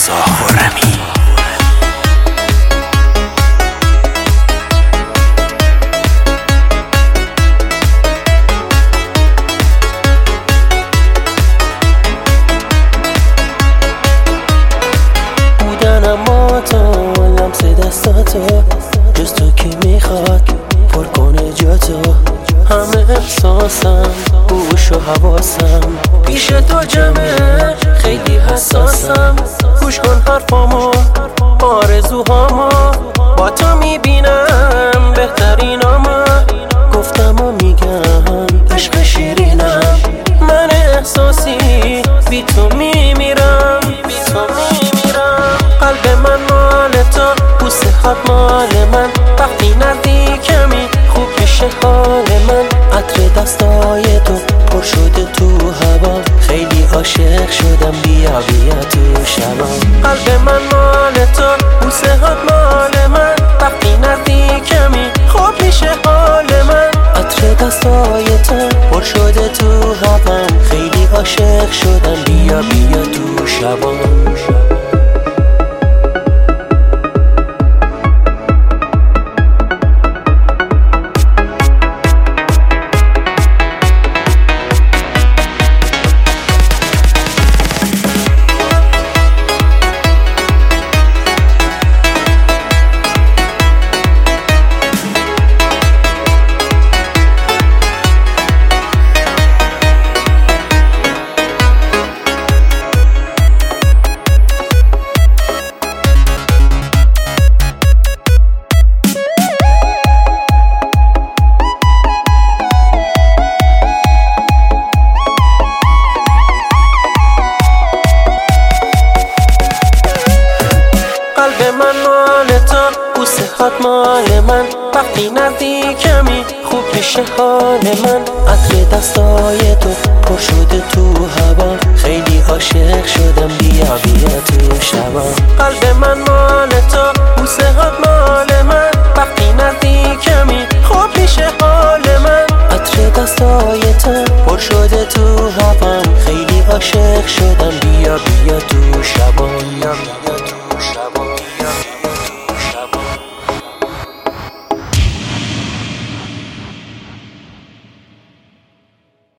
رضا خرمی. اما تو لمس دستاتو جز تو کی میخواد پر کنه جاتو. همه احساسم گوش و حواسم پیش تو جمعه، خیلی حساسم. گوش کن حرفامو، آرزوهامو با تو میبینم بهترینامو. گفتم و میگم عشق شیرینم، من احساسی بی تو میمیرم. قلب من مال تو، بوسه‌هات مال من. وقتی نزدیکمی خوب میشه حال من. عطر دستای تو پر شده تو هوا، خیلی عاشق شدم. بیا بیا تو شبام. قلب من مال تو، بوسه‌هات مال من. وقتی نزدیکمی خوب میشه حال من. عطر دستای تو پر شده تو هوا، خیلی عاشق شدم. بیا بیا تو شبام. قلب من مال تو، بوسه‌هات مال من. وقتی نزدیکمی خوب میشه حال من. عطر دستای تو پر شده تو هوا، خیلی عاشق شدم. بیا بیا تو شبا. قلب من مال تو، بوسه‌هات مال من. وقتی نزدیکمی خوب میشه حال من. عطر دستای تو پر شده تو هوا، خیلی عاشق شدم. بیا بیا تو شبا.